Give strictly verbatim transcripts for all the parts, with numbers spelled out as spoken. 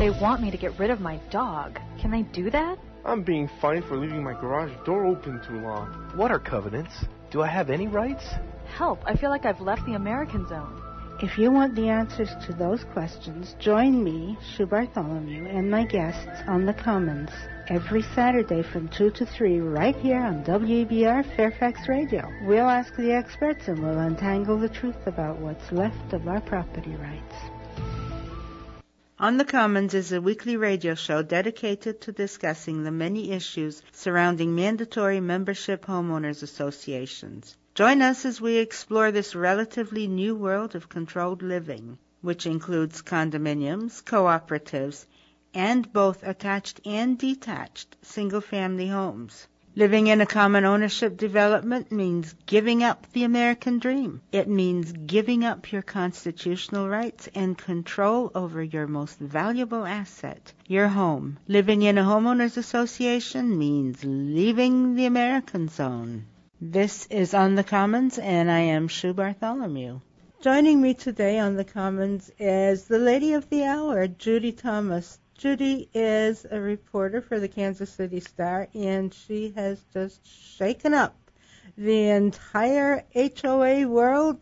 They want me to get rid of my dog. Can they do that? I'm being fined for leaving my garage door open too long. What are covenants? Do I have any rights? Help, I feel like I've left the American zone. If you want the answers to those questions, join me, Sue Bartholomew, and my guests on The Commons every Saturday from two to three right here on W E B R Fairfax Radio. We'll ask the experts and we'll untangle the truth about what's left of our property rights. On the Commons is a weekly radio show dedicated to discussing the many issues surrounding mandatory membership homeowners associations. Join us as we explore this relatively new world of controlled living, which includes condominiums, cooperatives, and both attached and detached single-family homes. Living in a common ownership development means giving up the American dream. It means giving up your constitutional rights and control over your most valuable asset, your home. Living in a homeowners association means leaving the American zone. This is On the Commons, and I am Sue Bartholomew. Joining me today on the Commons is the lady of the hour, Judy Thomas. Judy is a reporter for the Kansas City Star, and she has just shaken up the entire H O A world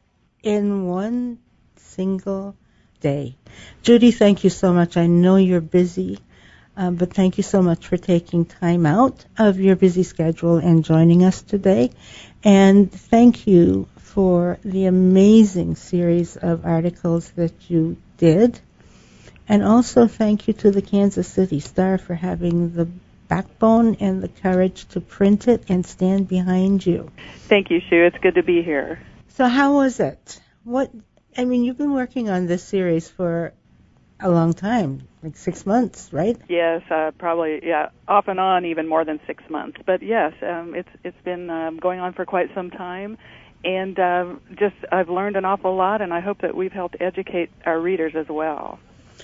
in one single day. Judy, thank you so much. I know you're busy, um, but thank you so much for taking time out of your busy schedule and joining us today. And thank you for the amazing series of articles that you did. And also thank you to the Kansas City Star for having the backbone and the courage to print it and stand behind you. Thank you, Sue. It's good to be here. So how was it? What? I mean, you've been working on this series for a long time, like six months, right? Yes, uh, probably, yeah, off and on even more than six months. But yes, um, it's it's been um, going on for quite some time. And uh, just I've learned an awful lot, and I hope that we've helped educate our readers as well.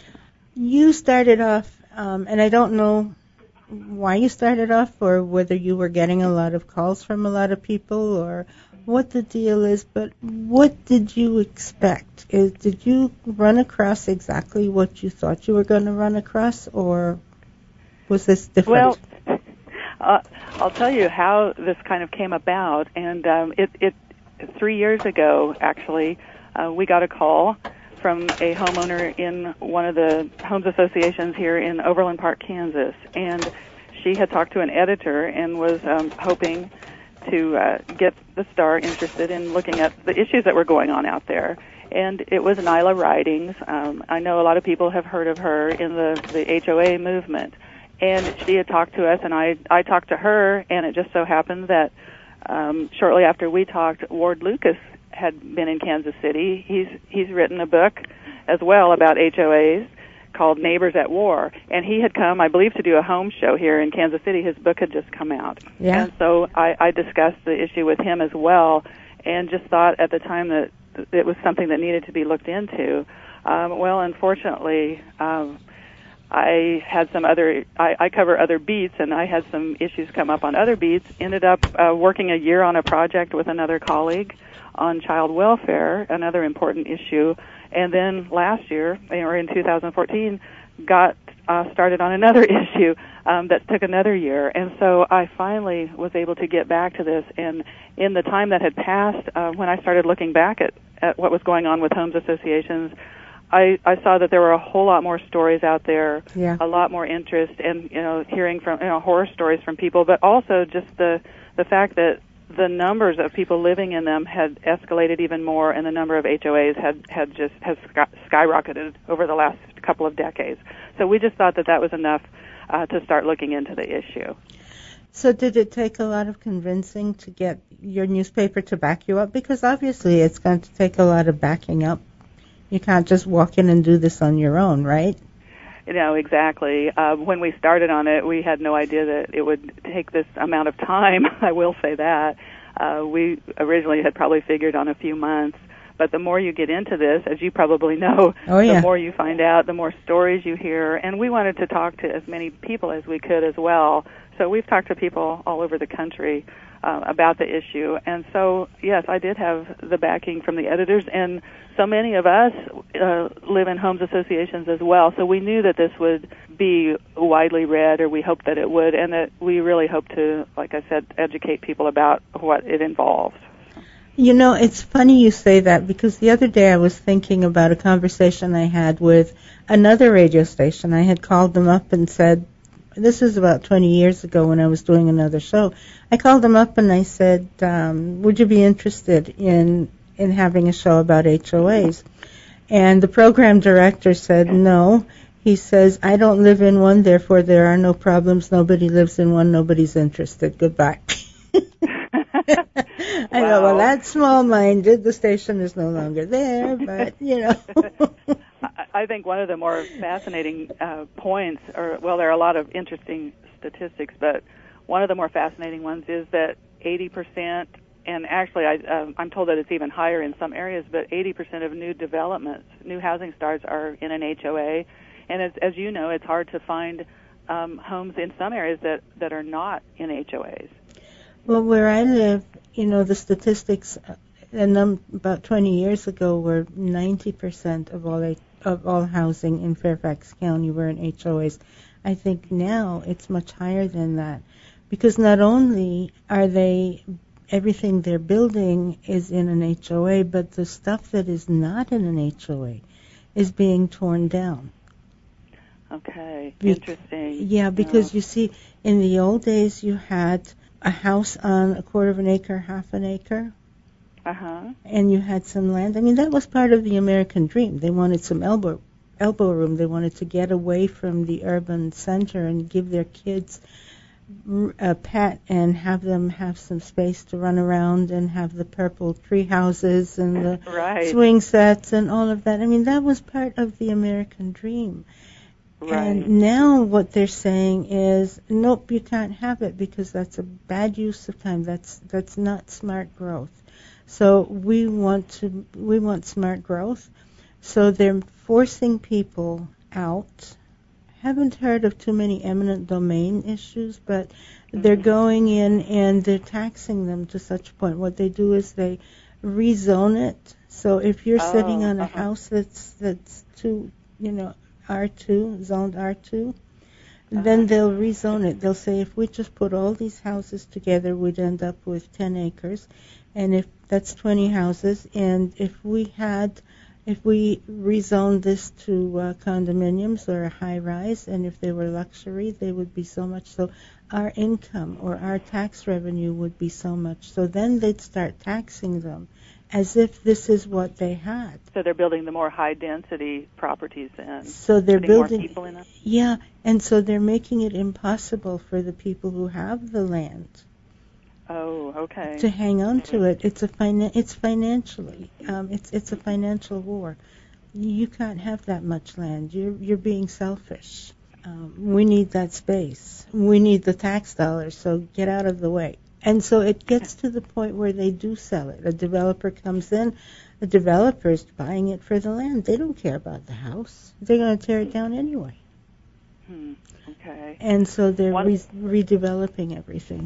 You started off, um, and I don't know why you started off or whether you were getting a lot of calls from a lot of people or what the deal is, but what did you expect? Is, did you run across exactly what you thought you were going to run across, or was this different? Well, uh, I'll tell you how this kind of came about, and um, it, it three years ago, actually, uh, we got a call from a homeowner in one of the homes associations here in Overland Park, Kansas. And she had talked to an editor and was um, hoping to uh, get the Star interested in looking at the issues that were going on out there. And it was Nyla Ridings. Um, I know a lot of people have heard of her in the, the H O A movement. And she had talked to us, and I, I talked to her, and it just so happened that um, shortly after we talked, Ward Lucas had been in Kansas City. He's he's written a book as well about H O As called Neighbors at War, and he had come, I believe, to do a home show here in Kansas City. His book had just come out. Yeah. And so I, I discussed the issue with him as well, and just thought at the time that it was something that needed to be looked into. Um, well, unfortunately, um, I had some other, I, I cover other beats, and I had some issues come up on other beats. Ended up uh, working a year on a project with another colleague on child welfare, another important issue. And then last year, or in two thousand fourteen, got uh, started on another issue um, that took another year. And so I finally was able to get back to this. And in the time that had passed, uh, when I started looking back at, at what was going on with homes associations, I, I saw that there were a whole lot more stories out there, yeah. a lot more interest, and you know, hearing from you know horror stories from people, but also just the the fact that the numbers of people living in them had escalated even more, and the number of H O As had, had just has skyrocketed over the last couple of decades. So we just thought that that was enough uh, to start looking into the issue. So did it take a lot of convincing to get your newspaper to back you up? Because obviously it's going to take a lot of backing up. You can't just walk in and do this on your own, right? You know, exactly. Uh, when we started on it, we had no idea that it would take this amount of time. I will say that. Uh, we originally had probably figured on a few months, But the more you get into this, as you probably know, oh, yeah. the more you find out, the more stories you hear. And we wanted to talk to as many people as we could as well. So we've talked to people all over the country uh, about the issue. And so, yes, I did have the backing from the editors. And so many of us uh, live in homes associations as well. So we knew that this would be widely read, or we hoped that it would, and that we really hope to, like I said, educate people about what it involves. You know, it's funny you say that, because the other day I was thinking about a conversation I had with another radio station. I had called them up and said, this was about twenty years ago when I was doing another show. I called them up and I said, um, would you be interested in in having a show about H O As? And the program director said no. He says, I don't live in one, therefore there are no problems. Nobody lives in one. Nobody's interested. Goodbye. I Wow. go, well, that's small-minded. The station is no longer there, but, you know. I think one of the more fascinating uh, points, or, well, there are a lot of interesting statistics, but one of the more fascinating ones is that eighty percent, and actually I, um, I'm told that it's even higher in some areas, but eighty percent of new developments, new housing starts are in an H O A. And as, as you know, it's hard to find um, homes in some areas that, that are not in H O As. Well, where I live, you know, the statistics a num- about twenty years ago were ninety percent of all of all housing in Fairfax County were in H O As. I think now it's much higher than that, because not only are they everything they're building is in an H O A, but the stuff that is not in an H O A is being torn down. Okay, Be- interesting. Yeah, because Oh. you see, in the old days you had a house on a quarter of an acre, half an acre, Uh-huh. and you had some land. I mean, that was part of the American dream. They wanted some elbow elbow room. They wanted to get away from the urban center and give their kids a pet and have them have some space to run around and have the purple tree houses and the Right. swing sets and all of that. I mean, that was part of the American dream. Right. And now what they're saying is, nope, you can't have it because that's a bad use of time. That's that's not smart growth. So we want to we want smart growth. So they're forcing people out. Haven't heard of too many eminent domain issues, but they're going in and they're taxing them to such a point. What they do is they rezone it. So if you're Oh, sitting on a uh-huh. house that's that's too, you know, R two, zoned R two, then they'll rezone it. They'll say if we just put all these houses together, we'd end up with ten acres, and if that's twenty houses, and if we had, if we rezoned this to uh, condominiums or a high rise, and if they were luxury, they would be so much. So our income or our tax revenue would be so much. So then they'd start taxing them as if this is what they had. So they're building the more high-density properties then. So they're putting building, more people in it? yeah, and so they're making it impossible for the people who have the land Oh, okay. to hang on to it. It's a finan- It's financially, um, it's it's a financial war. You can't have that much land. You're you're being selfish. Um, we need that space. We need the tax dollars. So get out of the way. And so it gets to the point where they do sell it. A developer comes in, the developer's buying it for the land. They don't care about the house. They're going to tear it down anyway. Hmm. Okay. And so they're One- re- redeveloping everything.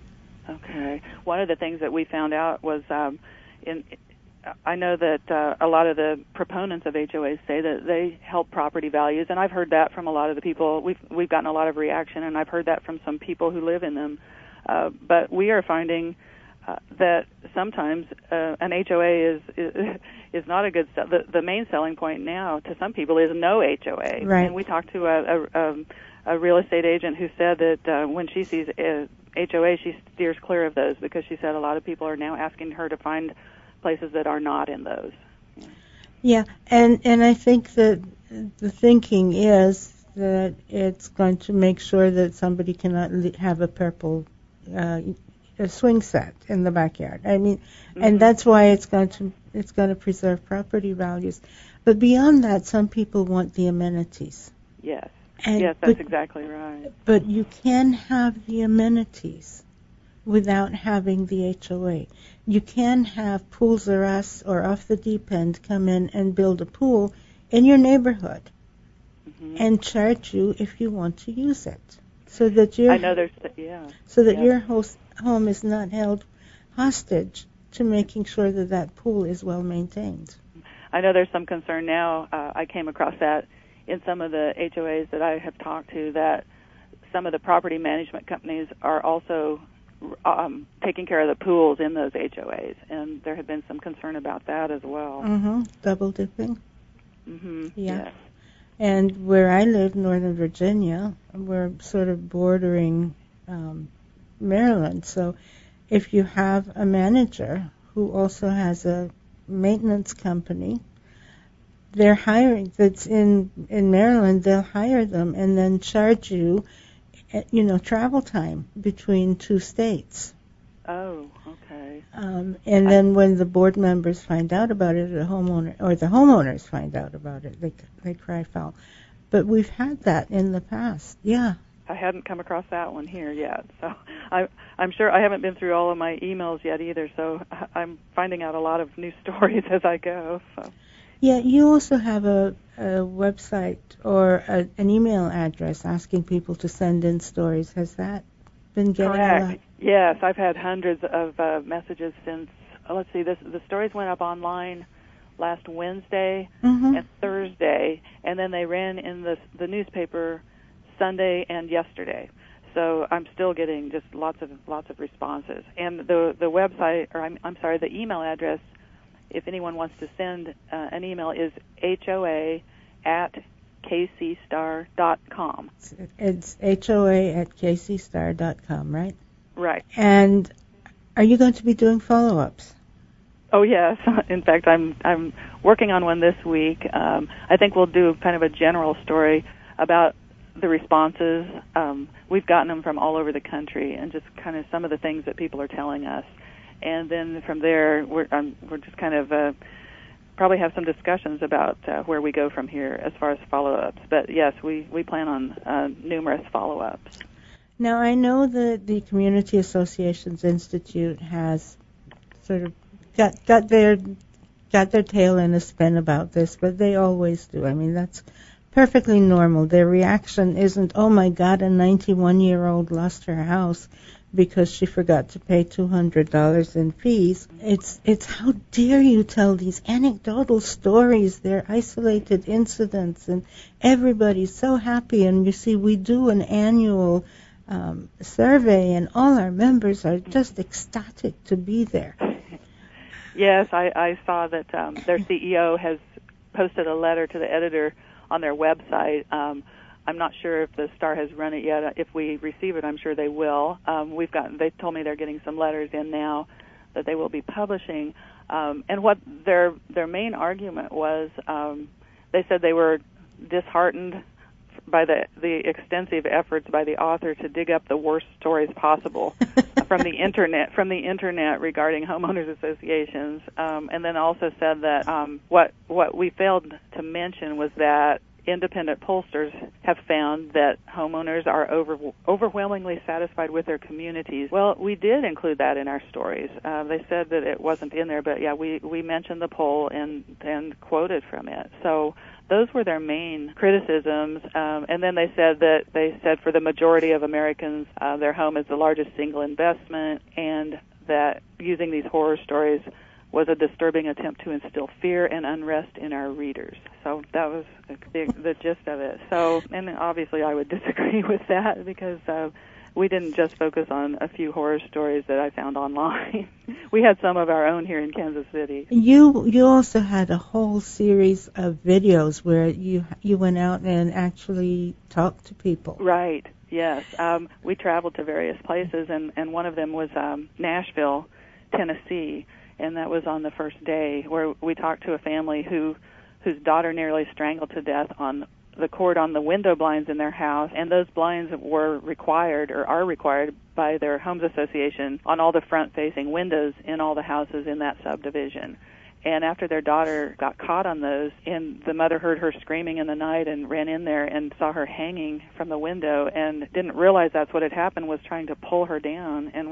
Okay. One of the things that we found out was, um, in, I know that uh, a lot of the proponents of H O As say that they help property values, and I've heard that from a lot of the people. We've we've gotten a lot of reaction, and I've heard that from some people who live in them. Uh, but we are finding uh, that sometimes uh, an H O A is, is is not a good sell. The, the main selling point now to some people is no H O A. Right. And we talked to a, a, um, a real estate agent who said that uh, when she sees uh, H O A, she steers clear of those because she said a lot of people are now asking her to find places that are not in those. Yeah, Yeah, and, and I think that the thinking is that it's going to make sure that somebody cannot li- have a purple uh, a swing set in the backyard. I mean, mm-hmm. and that's why it's going to it's going to preserve property values. But beyond that, some people want the amenities. Yes. And, yes, that's but, exactly right. But you can have the amenities without having the H O A. You can have Pools R Us or Off the Deep End come in and build a pool in your neighborhood mm-hmm. and charge you if you want to use it, so that your I know there's yeah so that yeah. your host home is not held hostage to making sure that that pool is well maintained. I know there's some concern now. Uh, I came across that in some of the H O As that I have talked to, that some of the property management companies are also um, taking care of the pools in those H O As, and there had been some concern about that as well. Mm-hmm. Double dipping. Mm-hmm. Yeah. Yes. And where I live, Northern Virginia, we're sort of bordering um, Maryland. So if you have a manager who also has a maintenance company, they're hiring, that's in, in Maryland, they'll hire them and then charge you, you know, travel time between two states. Oh, okay. Um, and then when the board members find out about it, the homeowner or the homeowners find out about it, they they cry foul. But we've had that in the past. Yeah. I hadn't come across that one here yet, so I, I'm sure I haven't been through all of my emails yet either. So I'm finding out a lot of new stories as I go. So. Yeah, you also have a, a website or a, an email address asking people to send in stories. Has that been getting Correct. a lot? Yes, I've had hundreds of uh, messages since, uh, let's see, this, the stories went up online last Wednesday mm-hmm. and Thursday, and then they ran in the, the newspaper Sunday and yesterday. So I'm still getting just lots of lots of responses. And the the website, or I'm, I'm sorry, the email address, if anyone wants to send uh, an email, is H O A at K C star dot com. It's H O A at K C star dot com, right? Right. And are you going to be doing follow-ups? Oh, yes. In fact, I'm I'm working on one this week. Um, I think we'll do kind of a general story about the responses. Um, we've gotten them from all over the country, and just kind of some of the things that people are telling us. And then from there, we're um, we're just kind of uh, probably have some discussions about uh, where we go from here as far as follow-ups. But yes, we, we plan on uh, numerous follow-ups. Now, I know that the Community Associations Institute has sort of got got their got their tail in a spin about this, but they always do. I mean, that's perfectly normal. Their reaction isn't, oh my God, a ninety-one-year-old lost her house because she forgot to pay two hundred dollars in fees. It's it's how dare you tell these anecdotal stories. They're isolated incidents, and everybody's so happy. And you see, we do an annual um, survey, and all our members are just ecstatic to be there. Yes, I, I saw that um, their C E O has posted a letter to the editor on their website. Um, I'm not sure if the Star has run it yet. If we receive it, I'm sure they will. Um, we've got. They told me they're getting some letters in now that they will be publishing. Um, and what their their main argument was, um, they said they were disheartened by the the extensive efforts by the author to dig up the worst stories possible from the internet from the internet regarding homeowners associations. Um, and then also said that um, what what we failed to mention was that independent pollsters have found that homeowners are over, overwhelmingly satisfied with their communities. Well, we did include that in our stories. Uh, they said that it wasn't in there, but yeah, we, we mentioned the poll and, and quoted from it. So those were their main criticisms. Um, and then they said that they said for the majority of Americans, uh, their home is the largest single investment, and that using these horror stories was a disturbing attempt to instill fear and unrest in our readers. So that was the, the gist of it. So, and obviously I would disagree with that, because uh, we didn't just focus on a few horror stories that I found online. We had some of our own here in Kansas City. You you also had a whole series of videos where you you went out and actually talked to people. Right, yes. Um, we traveled to various places, and, and one of them was um, Nashville, Tennessee. And that was on the first day, where we talked to a family who, whose daughter nearly strangled to death on the cord on the window blinds in their house, and those blinds were required or are required by their homes association on all the front-facing windows in all the houses in that subdivision. And after their daughter got caught on those, and the mother heard her screaming in the night and ran in there and saw her hanging from the window and didn't realize that's what had happened, was trying to pull her down, and was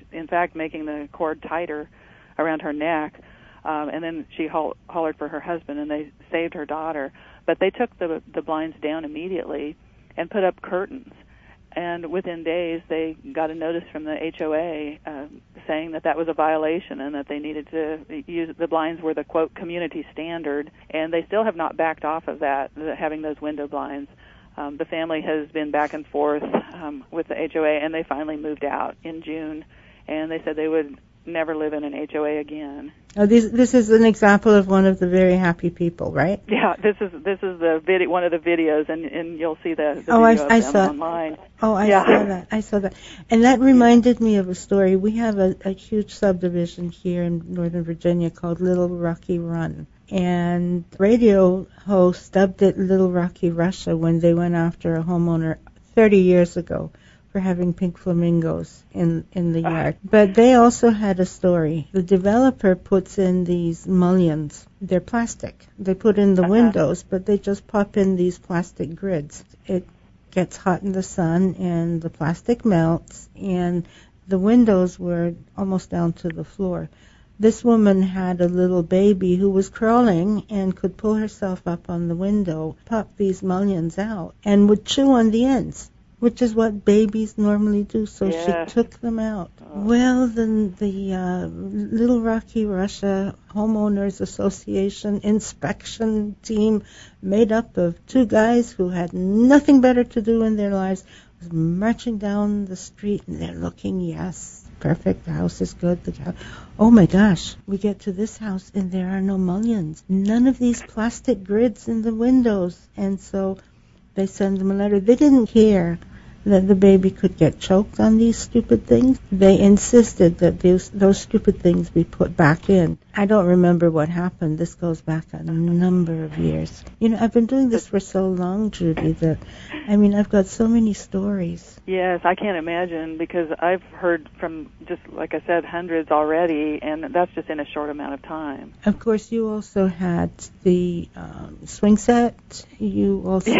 in fact, making the cord tighter around her neck. Um, and then she ho- hollered for her husband, and they saved her daughter. But they took the the blinds down immediately and put up curtains. And within days, they got a notice from the H O A uh, saying that that was a violation and that they needed to use the blinds were the, quote, community standard. And they still have not backed off of that, the, having those window blinds. Um, the family has been back and forth um, with the H O A, and they finally moved out in June. And they said they would never live in an H O A again. Oh, this this is an example of one of the very happy people, right? Yeah, this is this is the video, one of the videos, and, and you'll see the, the oh, video I, of I them saw, online. Oh, I yeah. saw that. I saw that. And that reminded me of a story. We have a, a huge subdivision here in Northern Virginia called Little Rocky Run. And radio hosts dubbed it Little Rocky Russia when they went after a homeowner thirty years ago for having pink flamingos in, in the yard. But they also had a story. The developer puts in these mullions. They're plastic. They put in the uh-huh. windows, but they just pop in these plastic grids. It gets hot in the sun, and the plastic melts, and the windows were almost down to the floor. This woman had a little baby who was crawling and could pull herself up on the window, pop these mullions out, and would chew on the ends, which is what babies normally do, so yeah. she took them out. Oh. Well, the, the uh, Little Rocky Russia Homeowners Association inspection team, made up of two guys who had nothing better to do in their lives, was marching down the street, and they're looking, yes, perfect, the house is good. The house. Oh my gosh, we get to this house, and there are no mullions. None of these plastic grids in the windows, and so they send them a letter. They didn't care that the baby could get choked on these stupid things. They insisted that those, those stupid things be put back in. I don't remember what happened. This goes back a number of years. You know, I've been doing this for so long, Judy, that, I mean, I've got so many stories. Yes, I can't imagine, because I've heard from, just like I said, hundreds already, and that's just in a short amount of time. Of course, you also had the um, swing set. You also...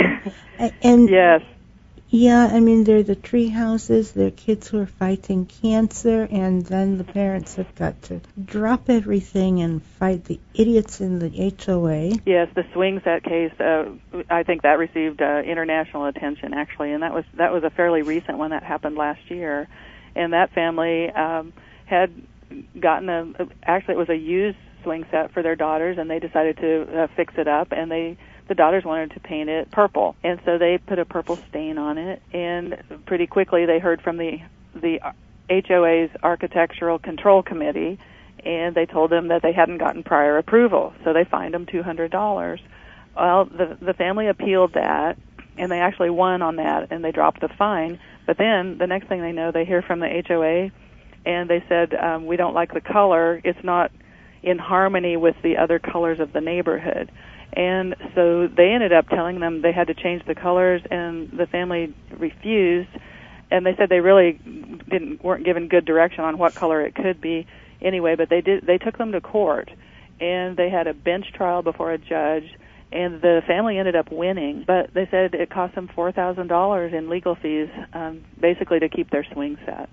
and yes. Yeah, I mean, they're the tree houses, they're kids who are fighting cancer, and then the parents have got to drop everything and fight the idiots in the H O A. Yes, the swing set case, uh, I think that received uh, international attention, actually, and that was that was a fairly recent one that happened last year. And that family um, had gotten a, actually it was a used swing set for their daughters, and they decided to uh, fix it up, and they the daughters wanted to paint it purple, and so they put a purple stain on it, and pretty quickly they heard from the the H O A's Architectural Control Committee, and they told them that they hadn't gotten prior approval, so they fined them two hundred dollars. Well, the the family appealed that, and they actually won on that, and they dropped the fine. But then the next thing they know, they hear from the H O A, and they said, um, we don't like the color. It's not in harmony with the other colors of the neighborhood. And so they ended up telling them they had to change the colors, and the family refused. And they said they really didn't weren't given good direction on what color it could be anyway. But they did. They took them to court, and they had a bench trial before a judge. And the family ended up winning. But they said it cost them four thousand dollars in legal fees, um, basically to keep their swing set.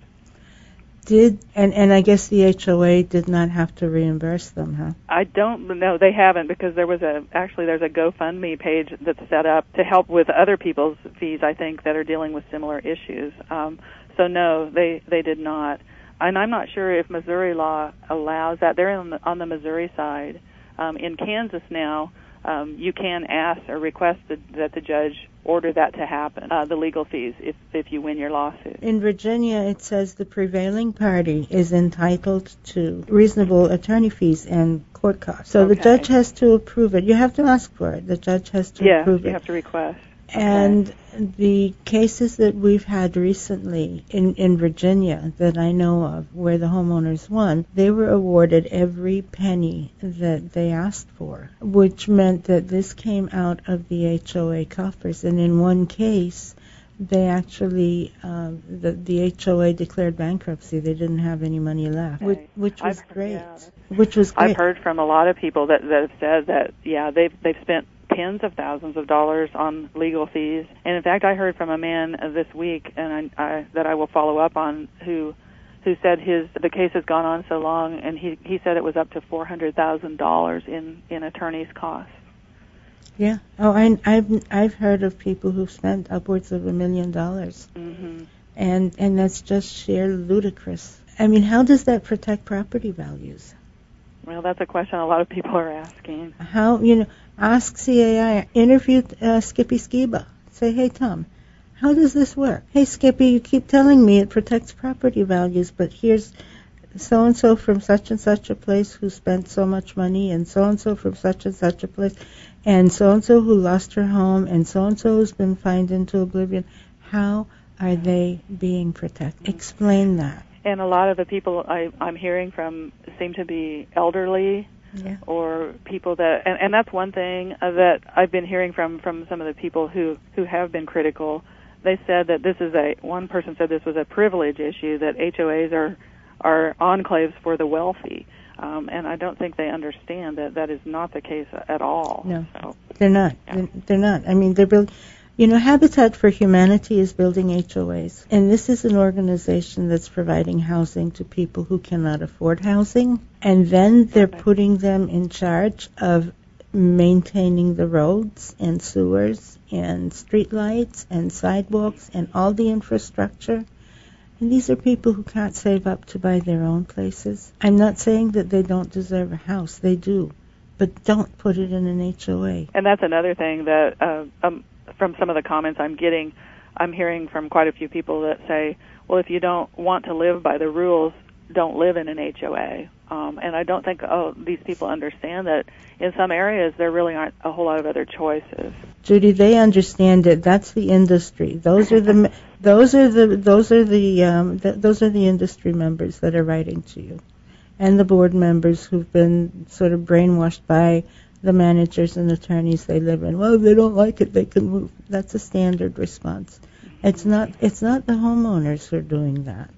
Did and and I guess the H O A did not have to reimburse them, huh? I don't know. They haven't, because there was a actually there's a GoFundMe page that's set up to help with other people's fees, I think, that are dealing with similar issues. Um, so no, they they did not. And I'm not sure if Missouri law allows that. They're on the, on the Missouri side. Um, in Kansas now, um, you can ask or request that, that the judge order that to happen, uh, the legal fees, if if you win your lawsuit. In Virginia, it says the prevailing party is entitled to reasonable attorney fees and court costs. So okay. the judge has to approve it. You have to ask for it. The judge has to yeah, approve it. Yeah, you have to request. And okay. the cases that we've had recently in, in Virginia that I know of where the homeowners won, they were awarded every penny that they asked for, which meant that this came out of the H O A coffers. And in one case, they actually, um, the, the H O A declared bankruptcy. They didn't have any money left, okay. which, which was I've, great. Yeah, which was great. I've heard from a lot of people that, that have said that, yeah, they've they've spent tens of thousands of dollars on legal fees. And in fact, I heard from a man uh, this week, and I, I, that I will follow up on, who who said his the case has gone on so long, and he he said it was up to four hundred thousand dollars in in attorney's costs. Yeah. Oh, I, I've I've heard of people who've spent upwards of a million dollars, Mm-hmm. and and that's just sheer ludicrous. I mean, how does that protect property values? Well, that's a question a lot of people are asking. How, you know, ask C A I, interview uh, Skippy Skiba. Say, hey, Tom, how does this work? Hey, Skippy, you keep telling me it protects property values, but here's so-and-so from such and such a place who spent so much money, and so-and-so from such and such a place, and so-and-so who lost her home, and so-and-so who's been fined into oblivion. How are they being protected? Explain that. And a lot of the people I, I'm hearing from seem to be elderly, Yeah. or people that, and, and that's one thing uh, that I've been hearing from, from some of the people who, who have been critical. They said that this is a, one person said this was a privilege issue, that H O As are, are enclaves for the wealthy. Um, and I don't think they understand that that is not the case at all. No, so, they're not. yeah. They're, they're not. I mean, they're building. You know, Habitat for Humanity is building H O As, and this is an organization that's providing housing to people who cannot afford housing, and then they're Okay. putting them in charge of maintaining the roads and sewers and streetlights and sidewalks and all the infrastructure. And these are people who can't save up to buy their own places. I'm not saying that they don't deserve a house. They do. But don't put it in an H O A. And that's another thing that, uh, um, from some of the comments I'm getting, I'm hearing from quite a few people that say, well, if you don't want to live by the rules, don't live in an H O A. Um, and I don't think oh, these people understand that in some areas there really aren't a whole lot of other choices. Judy, they understand it. That's the industry. Those are the those are the those are the um, th- those are the industry members that are writing to you, and the board members who've been sort of brainwashed by the managers and attorneys they live in. Well, if they don't like it, they can move. That's a standard response. It's not. It's not the homeowners who are doing that.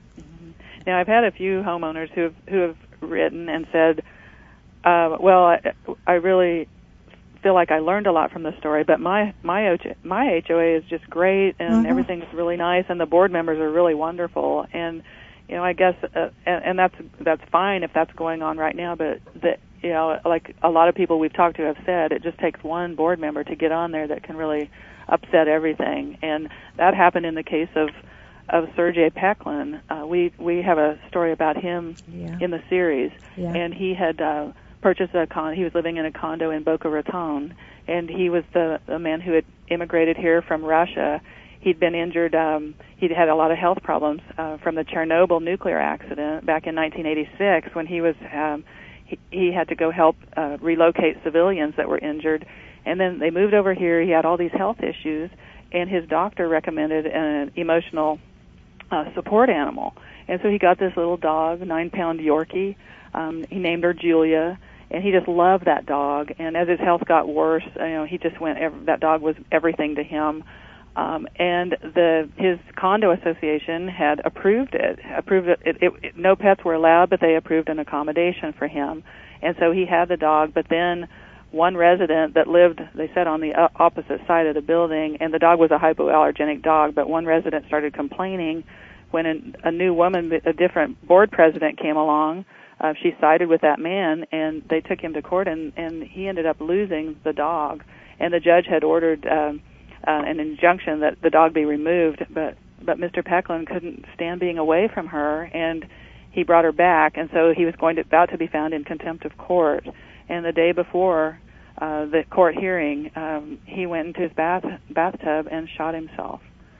Now, I've had a few homeowners who have, who have written and said, uh, well, I, I really feel like I learned a lot from the story, but my my, H- my H O A is just great, and Mm-hmm. everything's really nice, and the board members are really wonderful. And, you know, I guess, uh, and, and that's that's fine if that's going on right now, but, the, you know, like a lot of people we've talked to have said, it just takes one board member to get on there that can really upset everything. And that happened in the case of of Sergei Peklin. Uh, we we have a story about him Yeah. in the series, Yeah. and he had uh, purchased a con. He was living in a condo in Boca Raton, and he was the, the man who had immigrated here from Russia. He'd been injured. Um, he'd had a lot of health problems uh, from the Chernobyl nuclear accident back in nineteen eighty-six, when he was um, he, he had to go help uh, relocate civilians that were injured, and then they moved over here. He had all these health issues, and his doctor recommended an emotional Uh, support animal. And so he got this little dog, nine-pound Yorkie. Um, he named her Julia, and he just loved that dog. And as his health got worse, you know, he just went. Every, that dog was everything to him. Um, and the his condo association had approved it. Approved it, it, it, it. No pets were allowed, but they approved an accommodation for him. And so he had the dog. But then one resident that lived, they said, on the opposite side of the building, and the dog was a hypoallergenic dog, but one resident started complaining when a, a new woman, a different board president came along. Uh, she sided with that man, and they took him to court, and, and he ended up losing the dog. And the judge had ordered um, uh, an injunction that the dog be removed, but, but Mister Peklin couldn't stand being away from her, and he brought her back, and so he was going to, about to be found in contempt of court. And the day before uh, the court hearing, um, he went into his bath bathtub and shot himself.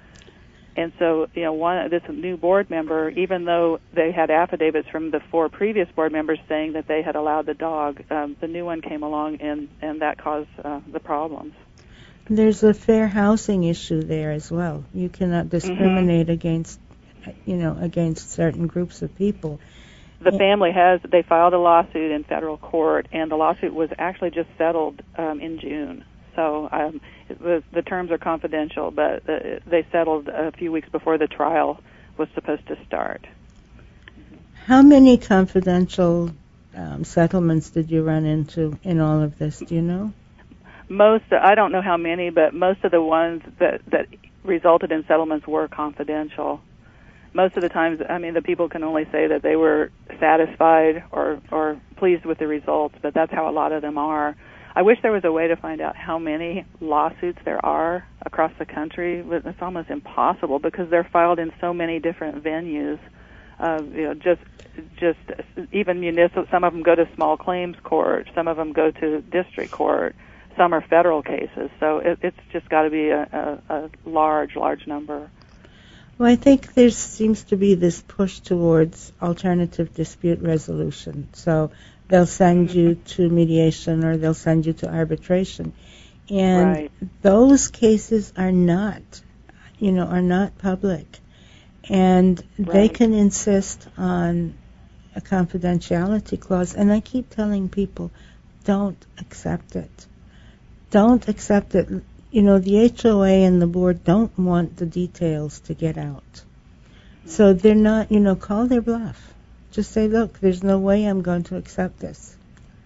And so, you know, one this new board member, even though they had affidavits from the four previous board members saying that they had allowed the dog, um, the new one came along, and and that caused uh, the problems. There's a fair housing issue there as well. You cannot discriminate Mm-hmm. against, you know, against certain groups of people. The family has, they filed a lawsuit in federal court, and the lawsuit was actually just settled um, in June. So um, it was, the terms are confidential, but uh, they settled a few weeks before the trial was supposed to start. How many confidential um, settlements did you run into in all of this? Do you know? Most, I don't know how many, but most of the ones that, that resulted in settlements were confidential. most of the times, I mean, the people can only say that they were satisfied or, or pleased with the results, but that's how a lot of them are. I wish there was a way to find out how many lawsuits there are across the country, but it's almost impossible because they're filed in so many different venues. Uh, you know, just, just even municipal. Some of them go to small claims court. Some of them go to district court. Some are federal cases. So it, it's just got to be a, a, a large, large number. Well, I think there seems to be this push towards alternative dispute resolution. So they'll send you to mediation or they'll send you to arbitration. And right. those cases are not, you know, are not public. And right. they can insist on a confidentiality clause. And I keep telling people, don't accept it. Don't accept it. You know, the H O A and the board don't want the details to get out. So they're not, you know, call their bluff. Just say, look, there's no way I'm going to accept this.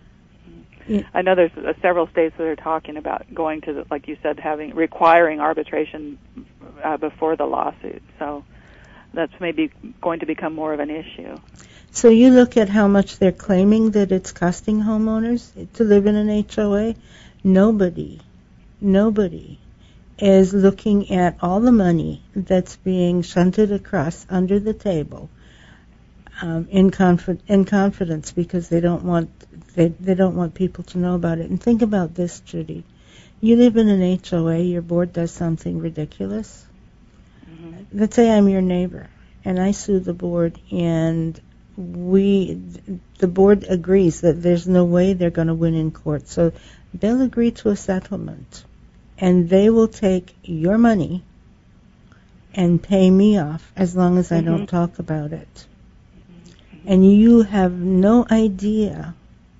I know there's uh, several states that are talking about going to, the, like you said, having requiring arbitration uh, before the lawsuit. So that's maybe going to become more of an issue. So you look at how much they're claiming that it's costing homeowners to live in an H O A. Nobody, nobody is looking at all the money that's being shunted across under the table um, in, confi- in confidence because they don't want they they don't want people to know about it. And think about this, Judy. You live in an H O A, your board does something ridiculous. Mm-hmm. Let's say I'm your neighbor, and I sue the board, and we, the board agrees that there's no way they're going to win in court. So they'll agree to a settlement, and they will take your money and pay me off as long as I mm-hmm. don't talk about it. Mm-hmm. And you have no idea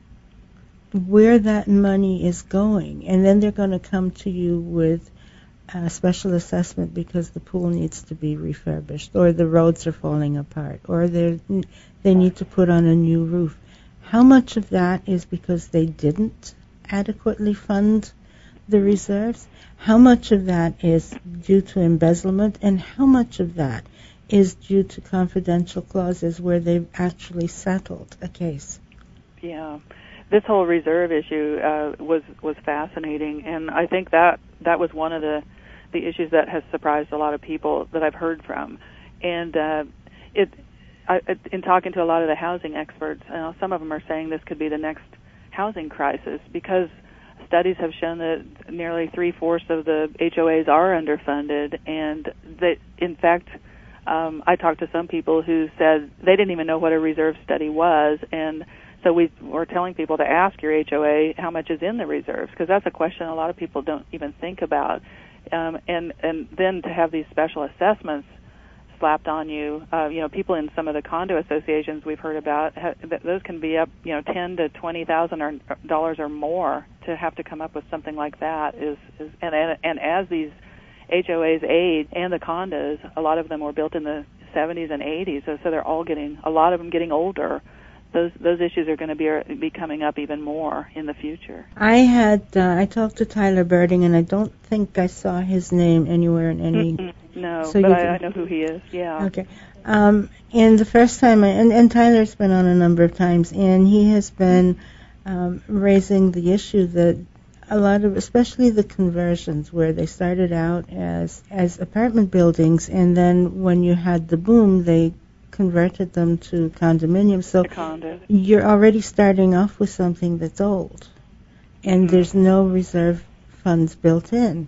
where that money is going. And then they're going to come to you with a special assessment because the pool needs to be refurbished, or the roads are falling apart, or they they need to put on a new roof. How much of that is because they didn't adequately fund the reserves? How much of that is due to embezzlement, and how much of that is due to confidential clauses where they've actually settled a case? Yeah. This whole reserve issue uh, was was fascinating, and I think that that was one of the the issues that has surprised a lot of people that I've heard from. And uh, it, I, in talking to a lot of the housing experts, you know, some of them are saying this could be the next housing crisis because studies have shown that nearly three-fourths of the H O As are underfunded, and that, in fact, um, I talked to some people who said they didn't even know what a reserve study was, and so we were telling people to ask your H O A how much is in the reserves, because that's a question a lot of people don't even think about. Um, and, and then to have these special assessments slapped on you, uh, you know, people in some of the condo associations we've heard about, ha- those can be up, you know, ten to twenty thousand dollars or more to have to come up with something like that. Is, is and, and and as these H O As age and the condos, a lot of them were built in the seventies and eighties, so, so they're all getting, a lot of them getting older. Those those issues are going to be be coming up even more in the future. I had uh, I talked to Tyler Birding, and I don't think I saw his name anywhere in any. Mm-mm, no, so but I, I know who he is. Yeah. Okay. Um, and the first time, I, and, and Tyler's been on a number of times, and he has been um, raising the issue that a lot of, especially the conversions, where they started out as as apartment buildings, and then when you had the boom, they converted them to condominiums. So you're already starting off with something that's old, and mm-hmm. there's no reserve funds built in.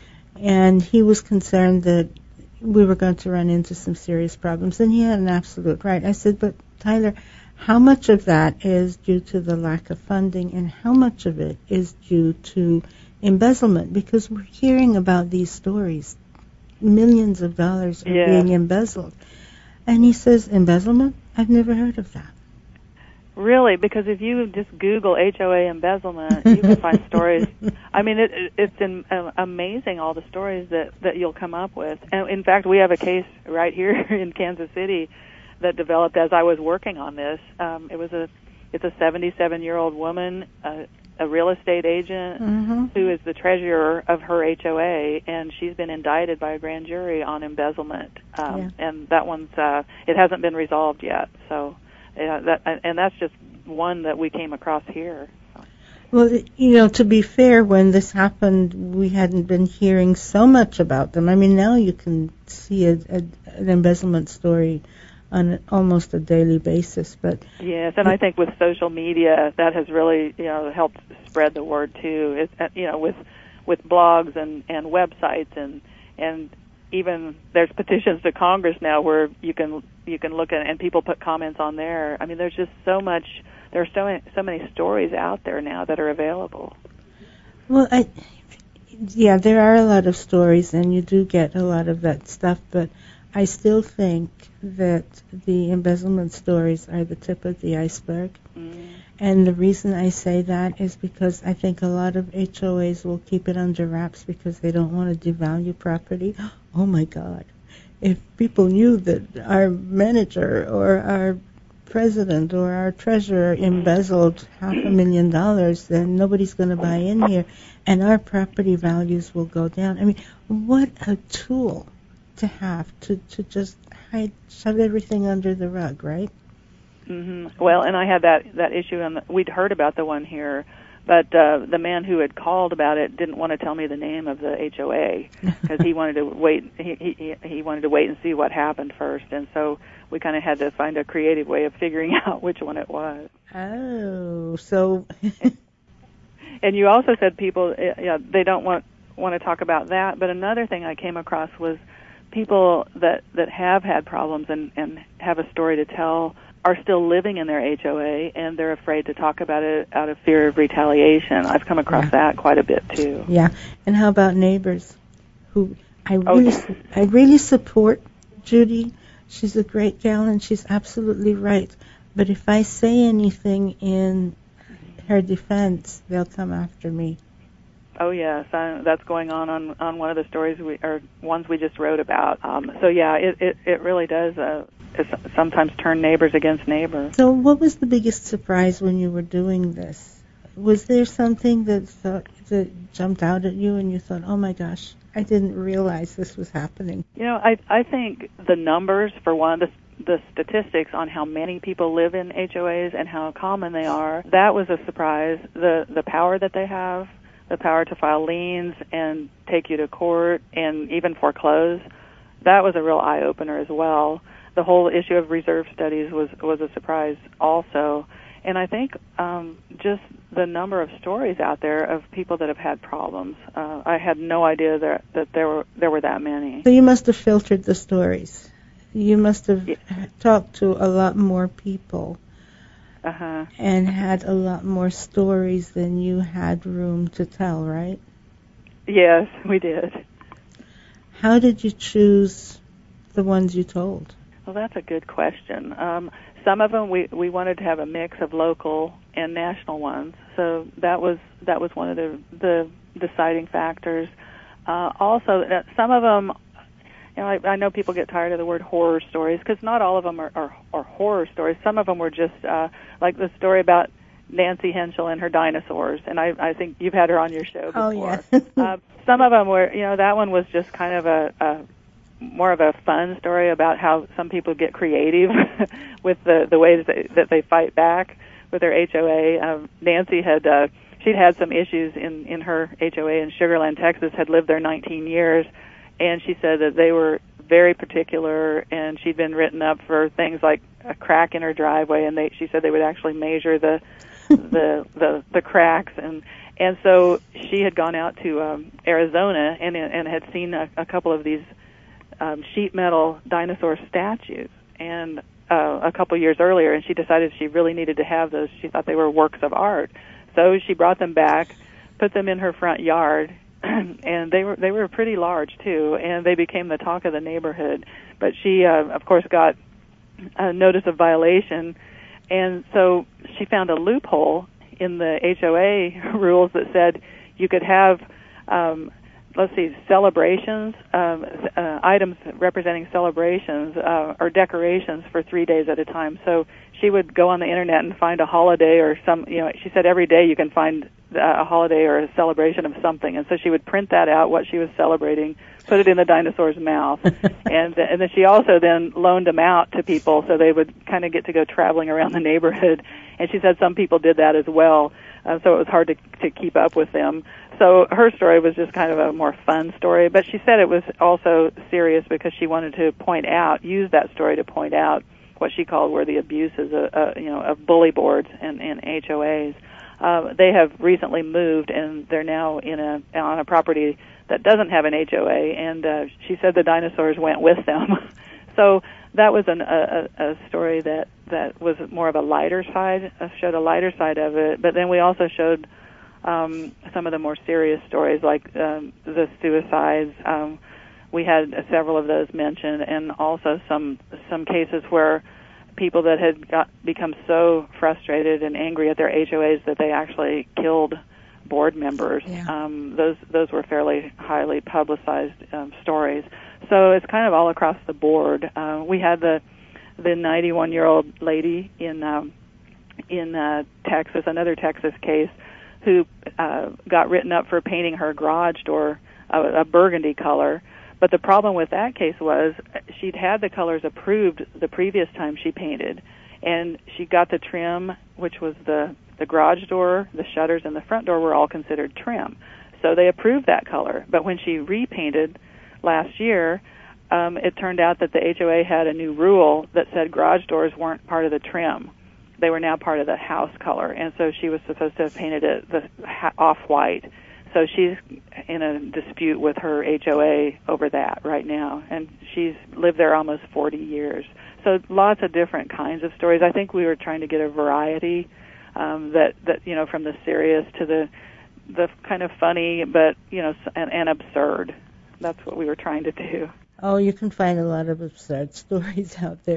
And he was concerned that we were going to run into some serious problems, and he had an absolute right. I said, but Tyler, how much of that is due to the lack of funding, and how much of it is due to embezzlement? Because we're hearing about these stories. Millions of dollars are yeah. being embezzled. And he says, embezzlement? I've never heard of that. Really? Because if you just Google H O A embezzlement, you can find stories. I mean, it, it, it's in, uh, amazing, all the stories that, that you'll come up with. And in fact, we have a case right here in Kansas City that developed as I was working on this. Um, it was a, it's a seventy-seven-year-old woman, uh, a real estate agent Mm-hmm. who is the treasurer of her H O A, and she's been indicted by a grand jury on embezzlement. Um, Yeah. And that one's uh, it hasn't been resolved yet. So, yeah, that and that's just one that we came across here. Well, you know, to be fair, when this happened, we hadn't been hearing so much about them. I mean, now you can see a, a, an embezzlement story on almost a daily basis. But Yes, and I think with social media, that has really, you know, helped spread the word too. It's, uh, you know, with with blogs and, and websites and and even there's petitions to Congress now where you can you can look at and people put comments on there. I mean, there's just so much. There are so many, so many stories out there now that are available. Well, I, yeah, there are a lot of stories, and you do get a lot of that stuff, but I still think that the embezzlement stories are the tip of the iceberg. Mm. And the reason I say that is because I think a lot of H O As will keep it under wraps because they don't want to devalue property. Oh, my God. If people knew that our manager or our president or our treasurer embezzled half a million dollars, then nobody's going to buy in here, and our property values will go down. I mean, what a tool to have to, to just hide, shove everything under the rug, right? Mm-hmm. Well, and I had that that issue, and we'd heard about the one here, but uh, the man who had called about it didn't want to tell me the name of the H O A because he wanted to wait. He, he he wanted to wait and see what happened first, and so we kind of had to find a creative way of figuring out which one it was. Oh, so. And you also said people, yeah, they don't want want to talk about that. But another thing I came across was people that that have had problems and and have a story to tell are still living in their H O A, and they're afraid to talk about it out of fear of retaliation. I've come across Yeah. that quite a bit too. Yeah, and how about neighbors who I Oh, really, yeah. I really support Judy. She's a great gal, and she's absolutely right. But if I say anything in her defense, they'll come after me. Oh yes, I, that's going on, on on one of the stories we or ones we just wrote about. Um, so yeah, it it, it really does uh, sometimes turn neighbors against neighbors. So, what was the biggest surprise when you were doing this? Was there something that thought, that jumped out at you, and you thought, "Oh my gosh, I didn't realize this was happening"? You know, I I think the numbers for one, the the statistics on how many people live in H O As and how common they are, that was a surprise. The the power that they have, the power to file liens and take you to court and even foreclose, that was a real eye-opener as well. The whole issue of reserve studies was, was a surprise also. And I think um, just the number of stories out there of people that have had problems, uh, I had no idea that, that there were there were that many. So you must have filtered the stories. You must have Yeah. talked to a lot more people Uh-huh. and had a lot more stories than you had room to tell, right? Yes, we did. How did you choose the ones you told? Well, that's a good question. Um, some of them we, we wanted to have a mix of local and national ones, so that was that was one of the the deciding factors. Uh, also, uh, some of them, you know, I, I know people get tired of the word horror stories because not all of them are, are, are horror stories. Some of them were just uh, like the story about Nancy Henschel and her dinosaurs, and I, I think you've had her on your show before. Oh, yeah. uh, some of them were, you know, that one was just kind of a, a more of a fun story about how some people get creative with the, the ways that, that they fight back with their H O A. Um, Nancy had, uh, she'd had some issues in, in her H O A in Sugar Land, Texas, had lived there nineteen years, and she said that they were very particular, and she'd been written up for things like a crack in her driveway, and they, she said they would actually measure the, the, the, the cracks, and, and so she had gone out to, um, Arizona and, and had seen a, a couple of these, Um, sheet metal dinosaur statues, and uh, a couple years earlier, and she decided she really needed to have those. She thought they were works of art, so she brought them back, put them in her front yard, and they were they were pretty large too, and they became the talk of the neighborhood. But she, uh, of course, got a notice of violation, and so she found a loophole in the H O A rules that said you could have. Um, let's see, celebrations, um, uh, items representing celebrations uh, or decorations for three days at a time. So she would go on the internet and find a holiday or some, you know, she said every day you can find a holiday or a celebration of something, and so she would print that out, what she was celebrating, put it in the dinosaur's mouth, and and then she also then loaned them out to people so they would kind of get to go traveling around the neighborhood. And she said some people did that as well, uh, so it was hard to to keep up with them. So her story was just kind of a more fun story, but she said it was also serious because she wanted to point out, use that story to point out what she called were the abuses of, uh, you know, of bully boards and, and H O As. Uh, they have recently moved, and they're now in a on a property that doesn't have an H O A, and uh, she said the dinosaurs went with them. So that was an, a, a story that, that was more of a lighter side, uh, showed a lighter side of it, but then we also showed um, some of the more serious stories, like um, the suicides. Um, we had uh, several of those mentioned, and also some some cases where people that had got become so frustrated and angry at their H O As that they actually killed board members. Yeah. Um, those those were fairly highly publicized um, stories. So it's kind of all across the board. Uh, we had the the ninety-one-year-old lady in um, in uh, Texas, another Texas case, who uh, got written up for painting her garage door a, a burgundy color. But the problem with that case was she'd had the colors approved the previous time she painted, and she got the trim, which was the, the garage door, the shutters, and the front door were all considered trim. So they approved that color. But when she repainted last year, um, it turned out that the H O A had a new rule that said garage doors weren't part of the trim. They were now part of the house color, and so she was supposed to have painted it the off-white. So she's in a dispute with her H O A over that right now, and she's lived there almost forty years. So lots of different kinds of stories. I think we were trying to get a variety um, that, that, you know, from the serious to the the kind of funny, but, you know, and, and absurd. That's what we were trying to do. Oh, you can find a lot of absurd stories out there.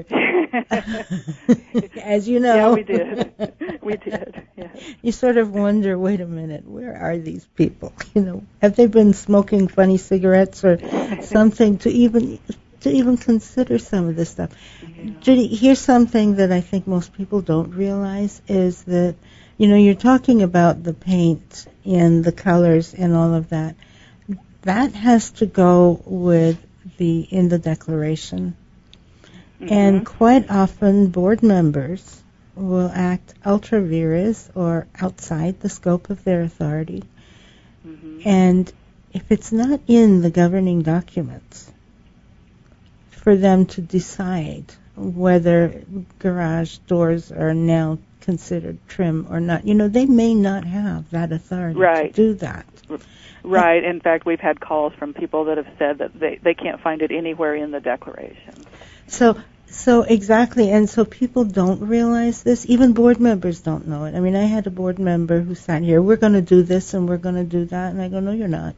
As you know. Yeah, we did. We did, yes. You sort of wonder, wait a minute, where are these people? You know, have they been smoking funny cigarettes or something to even to even consider some of this stuff? Yeah. Judy, here's something that I think most people don't realize is that, you know, you're talking about the paint and the colors and all of that. That has to go with the in the declaration. Mm-hmm. And quite often board members will act ultra vires or outside the scope of their authority. Mm-hmm. And if it's not in the governing documents for them to decide whether garage doors are now considered trim or not, you know, they may not have that authority right. to do that. Right. In fact, we've had calls from people that have said that they, they can't find it anywhere in the declaration. So, so exactly, and so people don't realize this. Even board members don't know it. I mean, I had a board member who sat here, we're going to do this and we're going to do that, and I go, no, you're not.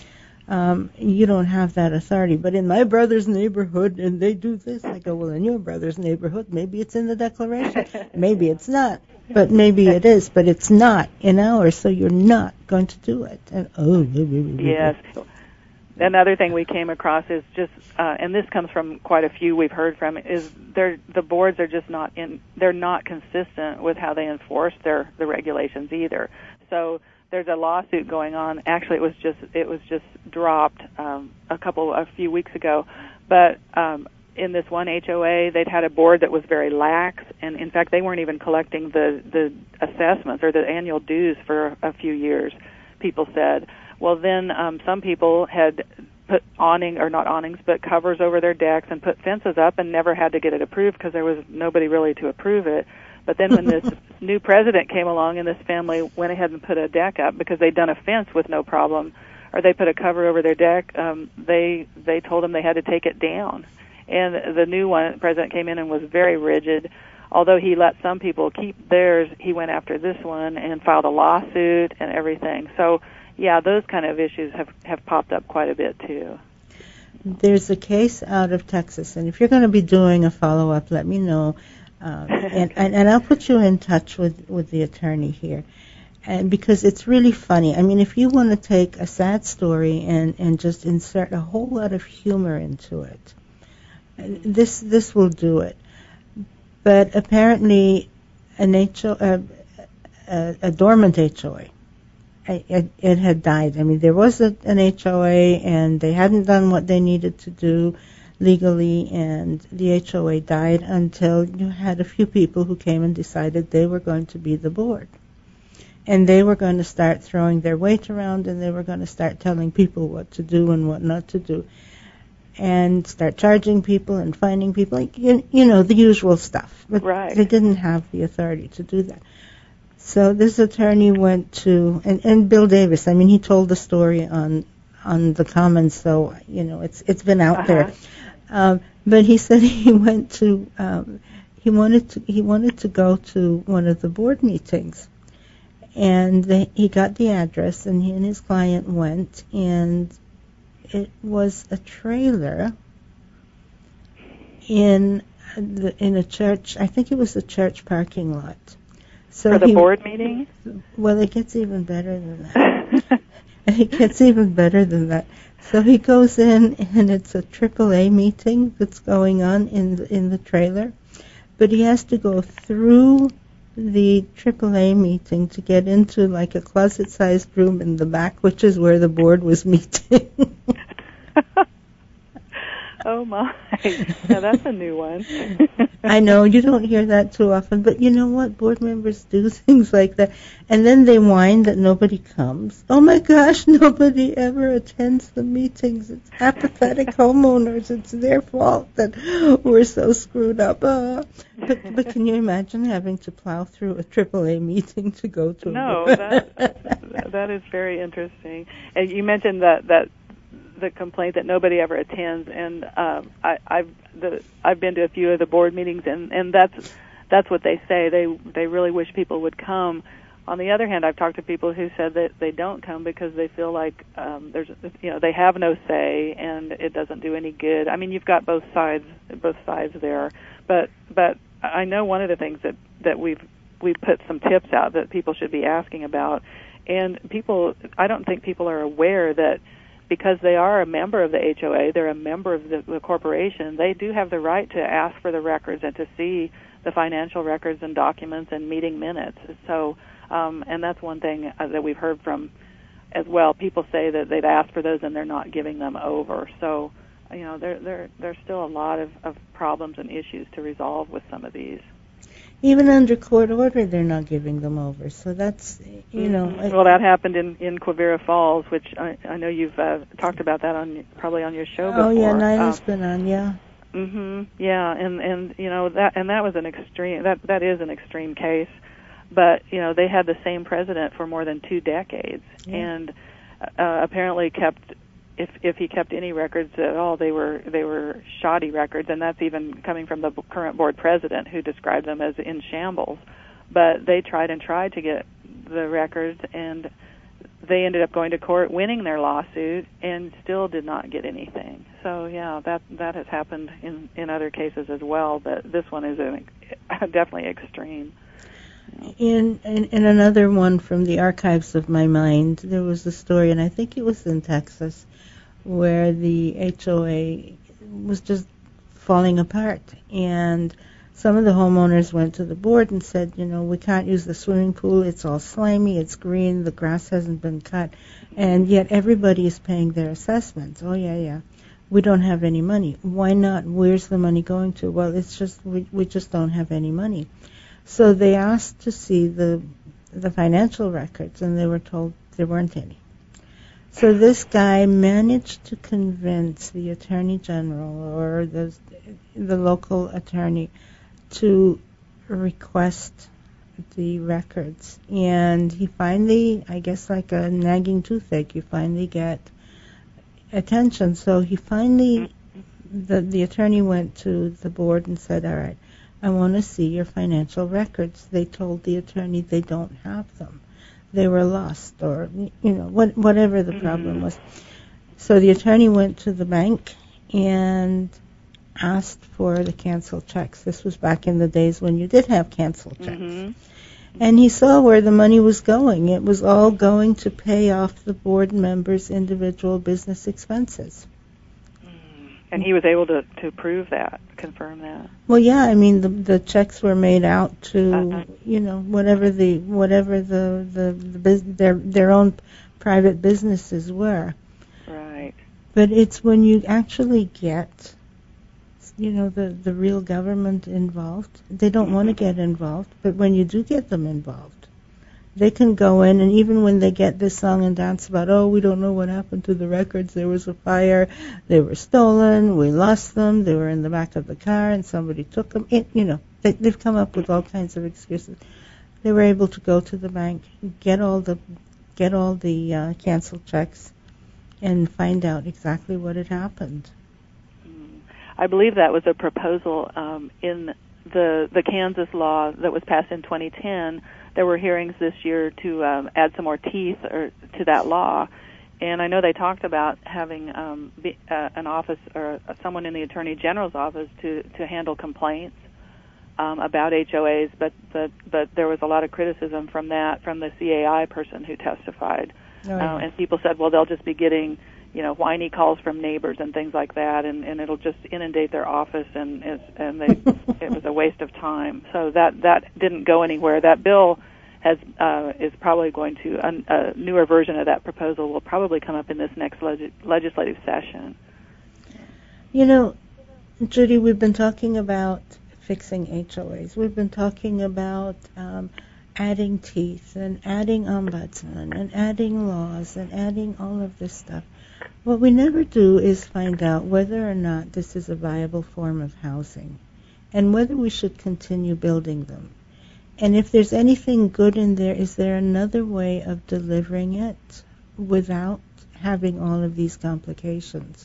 Um, you don't have that authority. But in my brother's neighborhood, and they do this, I go, well, in your brother's neighborhood, maybe it's in the declaration. Maybe it's not. But maybe it is, but it's not in ours, so you're not going to do it. And oh, yes. Another thing we came across is just, uh, and this comes from quite a few we've heard from, is they're, the boards are just not in, they're not consistent with how they enforce their the regulations either. So there's a lawsuit going on. Actually, it was just it was just dropped um, a couple a few weeks ago, but. Um, in this one H O A, they'd had a board that was very lax, and in fact, they weren't even collecting the, the assessments or the annual dues for a few years, people said. Well, then um, some people had put awning, or not awnings, but covers over their decks and put fences up and never had to get it approved because there was nobody really to approve it. But then when this new president came along and this family went ahead and put a deck up because they'd done a fence with no problem, or they put a cover over their deck, um, they they told them they had to take it down. And the new one, president came in and was very rigid. Although he let some people keep theirs, he went after this one and filed a lawsuit and everything. So, yeah, those kind of issues have, have popped up quite a bit, too. There's a case out of Texas, and if you're going to be doing a follow-up, let me know. Um, and, and, and I'll put you in touch with, with the attorney here. And because it's really funny. I mean, if you want to take a sad story and, and just insert a whole lot of humor into it, This this will do it, but apparently an H O, uh, a, a dormant H O A it, it had died. I mean, there was a, an H O A, and they hadn't done what they needed to do legally, and the H O A died until you had a few people who came and decided they were going to be the board. And they were going to start throwing their weight around, and they were going to start telling people what to do and what not to do, and start charging people and fining people, like, you, you know, the usual stuff. But right. They didn't have the authority to do that. So this attorney went to, and, and Bill Davis, I mean, he told the story on on the Commons, so, you know, it's it's been out uh-huh. there. Um, but he said he went to, um, he wanted to, he wanted to go to one of the board meetings. And they, he got the address, and he and his client went, and it was a trailer in the, in a church. I think it was a church parking lot. So For the he, board meeting? Well, it gets even better than that. It gets even better than that. So he goes in, and it's a triple A meeting that's going on in the, in the trailer, but he has to go through the triple A meeting to get into like a closet-sized room in the back, which is where the board was meeting. Oh my! Now that's a new one. I know, you don't hear that too often, but you know what? Board members do things like that, and then they whine that nobody comes. Oh my gosh, nobody ever attends the meetings. It's apathetic homeowners. It's their fault that we're so screwed up. Uh, but, but can you imagine having to plow through a triple A meeting to go to? No, a that that is very interesting. And you mentioned that that. the complaint that nobody ever attends, and um, I, I've the, I've been to a few of the board meetings, and, and that's that's what they say. They they really wish people would come. On the other hand, I've talked to people who said that they don't come because they feel like um, there's you know they have no say and it doesn't do any good. I mean, you've got both sides both sides there, but but I know one of the things that that we've we've put some tips out that people should be asking about, and people I don't think people are aware that. Because they are a member of the H O A, they're a member of the, the corporation, they do have the right to ask for the records and to see the financial records and documents and meeting minutes. So, um, and that's one thing uh, that we've heard from as well. People say that they've asked for those and they're not giving them over. So, you know, there there there's still a lot of, of problems and issues to resolve with some of these. Even under court order, they're not giving them over. So that's, you know. Mm-hmm. Well, that happened in, in Quivira Falls, which I, I know you've uh, talked about that on probably on your show before. Oh yeah, Nyla's um, been on, yeah. Mhm. Yeah, and and you know that and that was an extreme. That that is an extreme case, but you know they had the same president for more than two decades, yeah. and uh, apparently kept. If if he kept any records at all, they were they were shoddy records, and that's even coming from the current board president, who described them as in shambles. But they tried and tried to get the records, and they ended up going to court, winning their lawsuit, and still did not get anything. So yeah, that that has happened in in other cases as well, but this one is an, definitely extreme. In, in in another one from the archives of my mind, there was a story, and I think it was in Texas, where the H O A was just falling apart, and some of the homeowners went to the board and said, you know, we can't use the swimming pool, it's all slimy, it's green, the grass hasn't been cut, and yet everybody is paying their assessments. Oh yeah, yeah. We don't have any money. Why not? Where's the money going to? Well, it's just, we, we just don't have any money. So they asked to see the the financial records, and they were told there weren't any. So this guy managed to convince the attorney general or the the local attorney to request the records, and he finally, I guess like a nagging toothache, you finally get attention. So he finally, the the attorney went to the board and said, all right, I want to see your financial records. They told the attorney they don't have them. They were lost, or, you know, what, whatever the problem mm-hmm. was. So the attorney went to the bank and asked for the canceled checks. This was back in the days when you did have canceled checks. Mm-hmm. And he saw where the money was going. It was all going to pay off the board members' individual business expenses. And he was able to, to prove that, confirm that. Well, yeah, I mean the the checks were made out to Uh-huh. you know whatever the whatever the the, the bus- their their own private businesses were. Right. But it's when you actually get you know the the real government involved. They don't want to get involved, but when you do get them involved, they can go in, and even when they get this song and dance about, oh, we don't know what happened to the records, there was a fire, they were stolen, we lost them, they were in the back of the car, and somebody took them. It, you know, they, they've come up with all kinds of excuses. They were able to go to the bank, get all the get all the uh, canceled checks, and find out exactly what had happened. I believe that was a proposal um, in the the Kansas law that was passed in twenty ten. There were hearings this year to um, add some more teeth or, to that law, and I know they talked about having um, be, uh, an office or someone in the Attorney General's office to, to handle complaints um, about H O As, but the, but there was a lot of criticism from that from the C A I person who testified, Oh, yeah. uh, and people said, well, they'll just be getting you know whiny calls from neighbors and things like that, and, and it'll just inundate their office, and it's, and they it was a waste of time. So that that didn't go anywhere. That bill has uh, is probably going to a, a newer version of that proposal will probably come up in this next leg- legislative session. You know, Judy, we've been talking about fixing H O As. We've been talking about um, adding teeth and adding ombudsman and adding laws and adding all of this stuff. What we never do is find out whether or not this is a viable form of housing and whether we should continue building them. And if there's anything good in there, is there another way of delivering it without having all of these complications?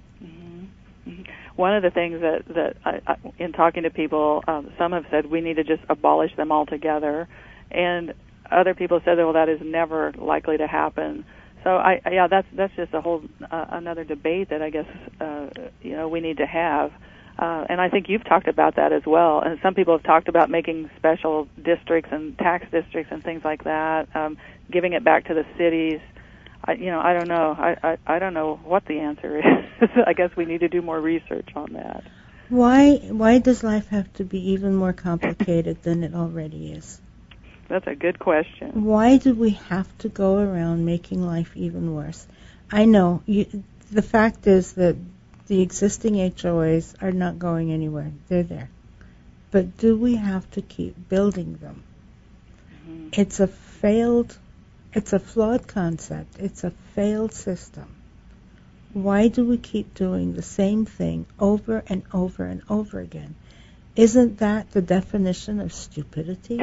Mm-hmm. Mm-hmm. One of the things that, that I, I, in talking to people, um, some have said we need to just abolish them altogether, and other people said, well, that is never likely to happen. So, I, yeah, that's that's just a whole uh, another debate that I guess uh, you know we need to have. Uh, and I think you've talked about that as well. And some people have talked about making special districts and tax districts and things like that, um, giving it back to the cities. I, you know, I don't know. I, I, I don't know what the answer is. I guess we need to do more research on that. Why why does life have to be even more complicated than it already is? That's a good question. Why do we have to go around making life even worse? I know you, the fact is that the existing H O As are not going anywhere. They're there. But do we have to keep building them? Mm-hmm. It's a failed, it's a flawed concept. It's a failed system. Why do we keep doing the same thing over and over and over again? Isn't that the definition of stupidity?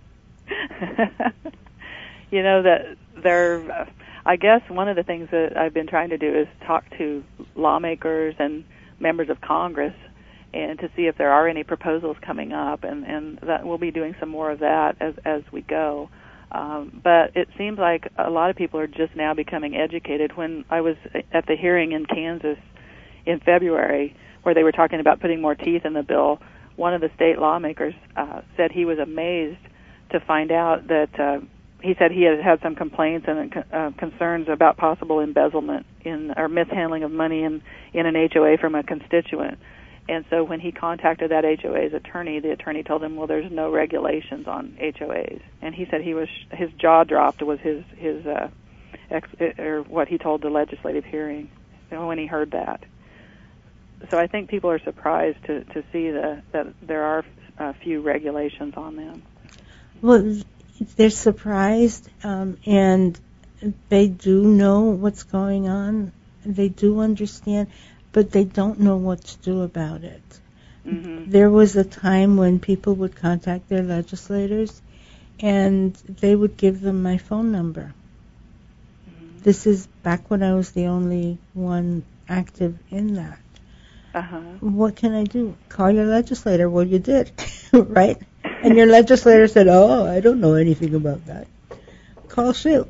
You know, that there, uh, I guess one of the things that I've been trying to do is talk to lawmakers and members of Congress and to see if there are any proposals coming up, and, and that we'll be doing some more of that as, as we go. Um, but it seems like a lot of people are just now becoming educated. When I was at the hearing in Kansas in February where they were talking about putting more teeth in the bill, one of the state lawmakers uh, said he was amazed to find out that uh, he said he had had some complaints and uh, concerns about possible embezzlement in or mishandling of money in, in an H O A from a constituent. And so when he contacted that H O A's attorney, the attorney told him, well, there's no regulations on H O As. And he said he was his jaw dropped was his his uh, ex, or what he told the legislative hearing when he heard that. So I think people are surprised to, to see the, that there are a few regulations on them. Well, they're surprised, um, and they do know what's going on. They do understand, but they don't know what to do about it. Mm-hmm. There was a time when people would contact their legislators, and they would give them my phone number. Mm-hmm. This is back when I was the only one active in that. Uh-huh. What can I do? Call your legislator. Well, you did, right? And your legislator said, oh, I don't know anything about that. Call Sue.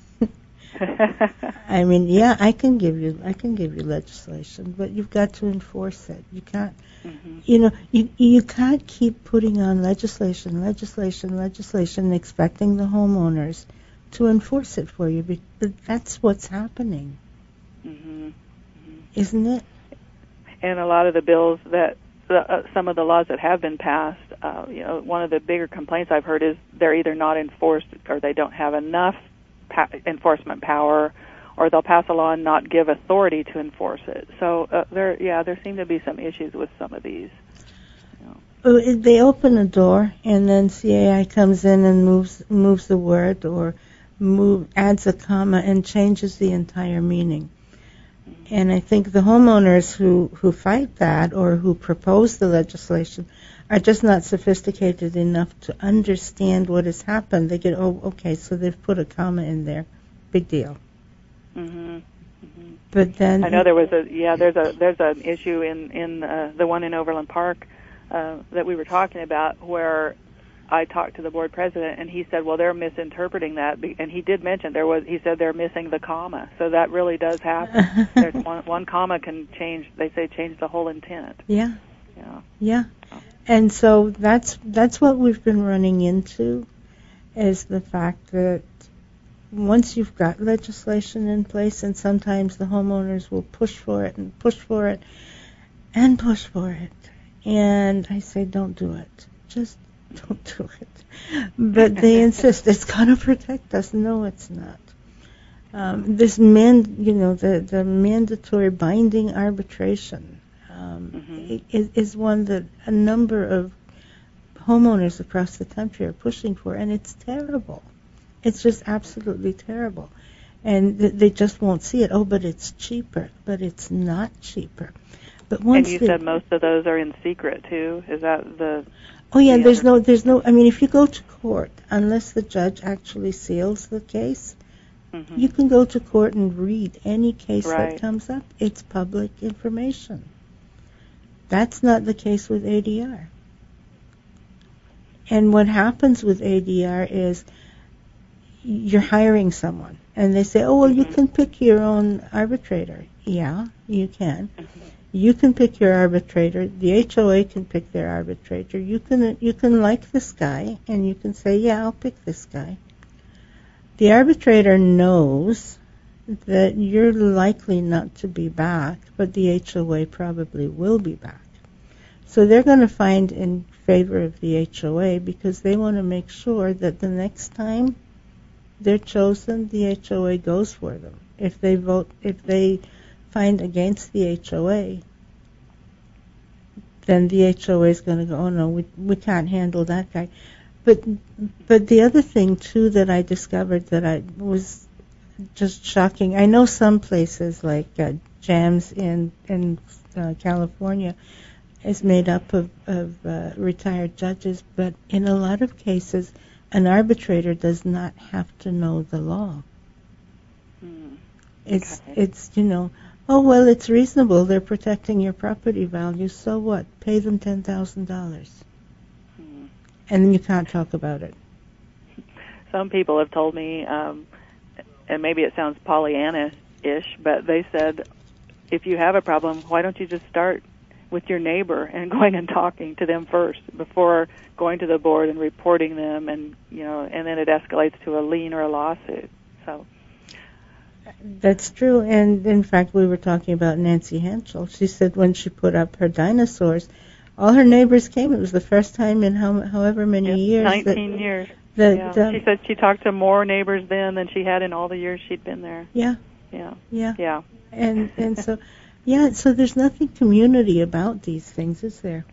I mean, yeah, I can give you, I can give you legislation, but you've got to enforce it. You can't, mm-hmm. you know, you you can't keep putting on legislation, legislation, legislation, and expecting the homeowners to enforce it for you. But that's what's happening, mm-hmm. Mm-hmm. Isn't it? and a lot of the bills that the, uh, some of the laws that have been passed, uh, you know, one of the bigger complaints I've heard is they're either not enforced or they don't have enough pa- enforcement power, or they'll pass a law and not give authority to enforce it. So uh, there, yeah, there seem to be some issues with some of these. You know. Well, they open a door, and then C A I comes in and moves moves the word, or move adds a comma and changes the entire meaning. And I think the homeowners who, who fight that or who propose the legislation are just not sophisticated enough to understand what has happened. They get, oh, okay, so they've put a comma in there. Big deal. Mm-hmm. Mm-hmm. But then I know there was a yeah there's a there's an issue in in uh, the one in Overland Park uh, that we were talking about, where I talked to the board president, and he said, well, they're misinterpreting that, and he did mention there was he said they're missing the comma, so that really does happen. There's one, one comma can change, they say, change the whole intent. Yeah. Yeah. Yeah. And so that's that's what we've been running into, is the fact that once you've got legislation in place, and sometimes the homeowners will push for it and push for it and push for it, and I say, don't do it. Just don't do it. But they insist it's going to protect us. No, it's not. Um, this man, you know, the, the mandatory binding arbitration um, mm-hmm. is, is one that a number of homeowners across the country are pushing for, and it's terrible. It's just absolutely terrible. And th- they just won't see it. Oh, but it's cheaper. But it's not cheaper. But once and you they, said most of those are in secret, too? Is that the... Oh, yeah, the there's other? no, there's no, I mean, if you go to court, unless the judge actually seals the case, mm-hmm. you can go to court and read any case right. that comes up. It's public information. That's not the case with A D R. And what happens with A D R is you're hiring someone, and they say, oh, well, mm-hmm. you can pick your own arbitrator. Yeah, you can. Mm-hmm. You can pick your arbitrator. The H O A can pick their arbitrator. You can you can like this guy, and you can say, yeah, I'll pick this guy. The arbitrator knows that you're likely not to be back, but the H O A probably will be back. So they're going to find in favor of the H O A because they want to make sure that the next time they're chosen, the H O A goes for them. If they vote, if they find against the H O A, then the H O A is going to go, oh no, we we can't handle that guy. But but the other thing too that I discovered that I was just shocking. I know some places like uh, Jams in in uh, California is made up of of uh, retired judges, but in a lot of cases, an arbitrator does not have to know the law. Hmm. It's okay. it's you know. Oh, well, it's reasonable. They're protecting your property value. So what? Pay them ten thousand dollars. Hmm. And then you can't talk about it. Some people have told me, um, and maybe it sounds Pollyanna-ish, but they said, if you have a problem, why don't you just start with your neighbor and going and talking to them first before going to the board and reporting them, and, you know, and then it escalates to a lien or a lawsuit. So... That's true, and in fact, we were talking about Nancy Henschel. She said when she put up her dinosaurs, all her neighbors came. It was the first time in how, however many yeah, years. nineteen that, years. That, yeah. um, she said she talked to more neighbors then than she had in all the years she'd been there. Yeah. Yeah. Yeah. Yeah. And and so, yeah. So there's nothing community about these things, is there?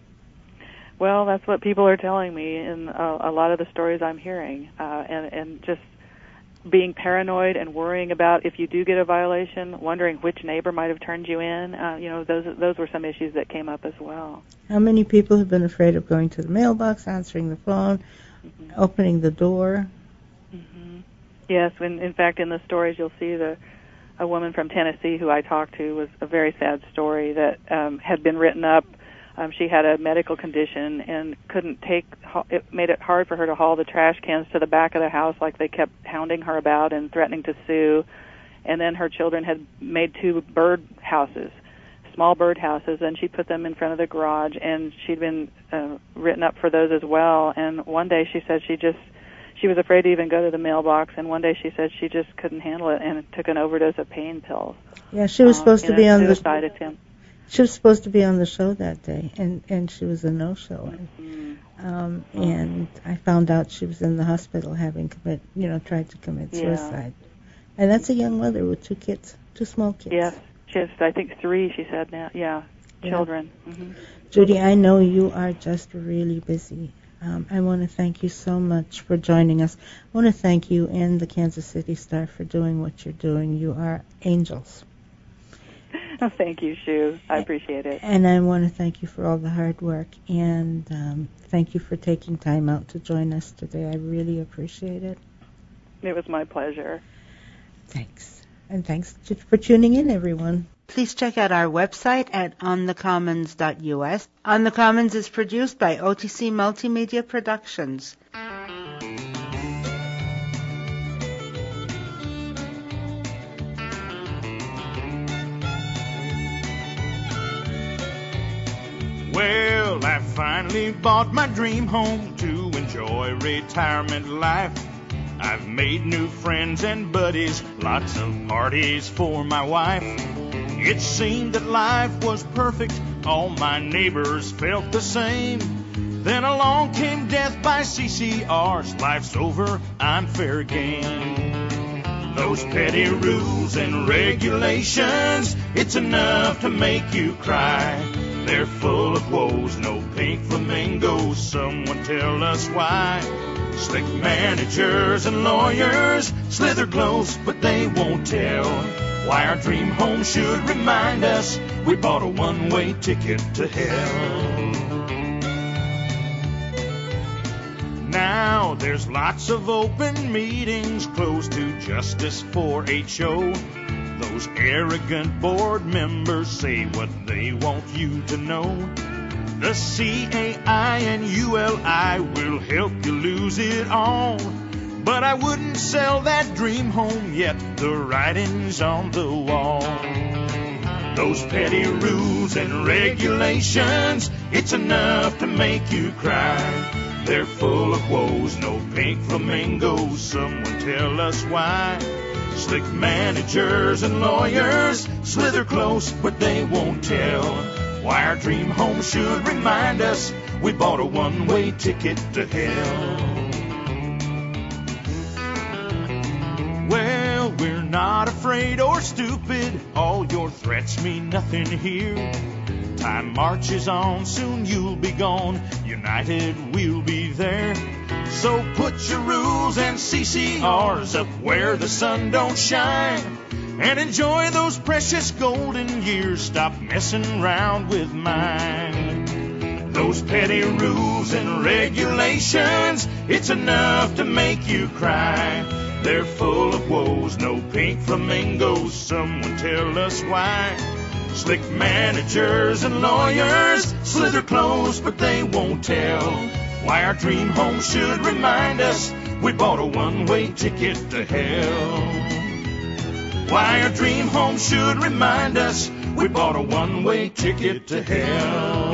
Well, that's what people are telling me in a, a lot of the stories I'm hearing, uh, and and just. being paranoid and worrying about if you do get a violation, wondering which neighbor might have turned you in. Uh, you know, those those were some issues that came up as well. How many people have been afraid of going to the mailbox, answering the phone, mm-hmm. opening the door? Mm-hmm. Yes, in, in fact, in the stories you'll see the a woman from Tennessee who I talked to was a very sad story that um, had been written up. Um, she had a medical condition and couldn't take, it made it hard for her to haul the trash cans to the back of the house like they kept hounding her about and threatening to sue. And then her children had made two bird houses, small bird houses, and she put them in front of the garage, and she'd been uh, written up for those as well. And one day she said she just, she was afraid to even go to the mailbox, and one day she said she just couldn't handle it and took an overdose of pain pills. Yeah, she was supposed um, to be on the suicide attempt. She was supposed to be on the show that day, and, and she was a no-show. Mm-hmm. Um, and I found out she was in the hospital having commit, you know, tried to commit Yeah. suicide. And that's a young mother with two kids, two small kids. Yes, she has, I think, three, she said now. Yeah, Yeah. children. Mm-hmm. Judy, I know you are just really busy. Um, I want to thank you so much for joining us. I want to thank you and the Kansas City Star for doing what you're doing. You are angels. Oh, thank you, Shu. I appreciate it. And I want to thank you for all the hard work, and um, thank you for taking time out to join us today. I really appreciate it. It was my pleasure. Thanks. And thanks to, for tuning in, everyone. Please check out our website at on the commons dot u s. On the Commons is produced by O T C Multimedia Productions. Well, I finally bought my dream home to enjoy retirement life. I've made new friends and buddies, lots of parties for my wife. It seemed that life was perfect, all my neighbors felt the same. Then along came death by C C R's, life's over, I'm fair game. Those petty rules and regulations, it's enough to make you cry. They're full of woes, no pink flamingos, someone tell us why. Slick managers and lawyers slither close, but they won't tell why our dream home should remind us we bought a one-way ticket to hell. Now there's lots of open meetings closed to justice for H O. Those arrogant board members say what they want you to know. The C A I and U L I will help you lose it all. But I wouldn't sell that dream home yet, the writing's on the wall. Those petty rules and regulations, it's enough to make you cry. They're full of woes, no pink flamingos, someone tell us why. Slick managers and lawyers slither close, but they won't tell why our dream home should remind us we bought a one-way ticket to hell. Well, we're not afraid or stupid, all your threats mean nothing here. Time marches on, soon you'll be gone, united we'll be there. So put your rules and C C Rs up where the sun don't shine, and enjoy those precious golden years, stop messing around with mine. Those petty rules and regulations, it's enough to make you cry. They're full of woes, no pink flamingos, someone tell us why. Slick managers and lawyers slither close, but they won't tell why our dream home should remind us we bought a one-way ticket to hell. Why our dream home should remind us we bought a one-way ticket to hell.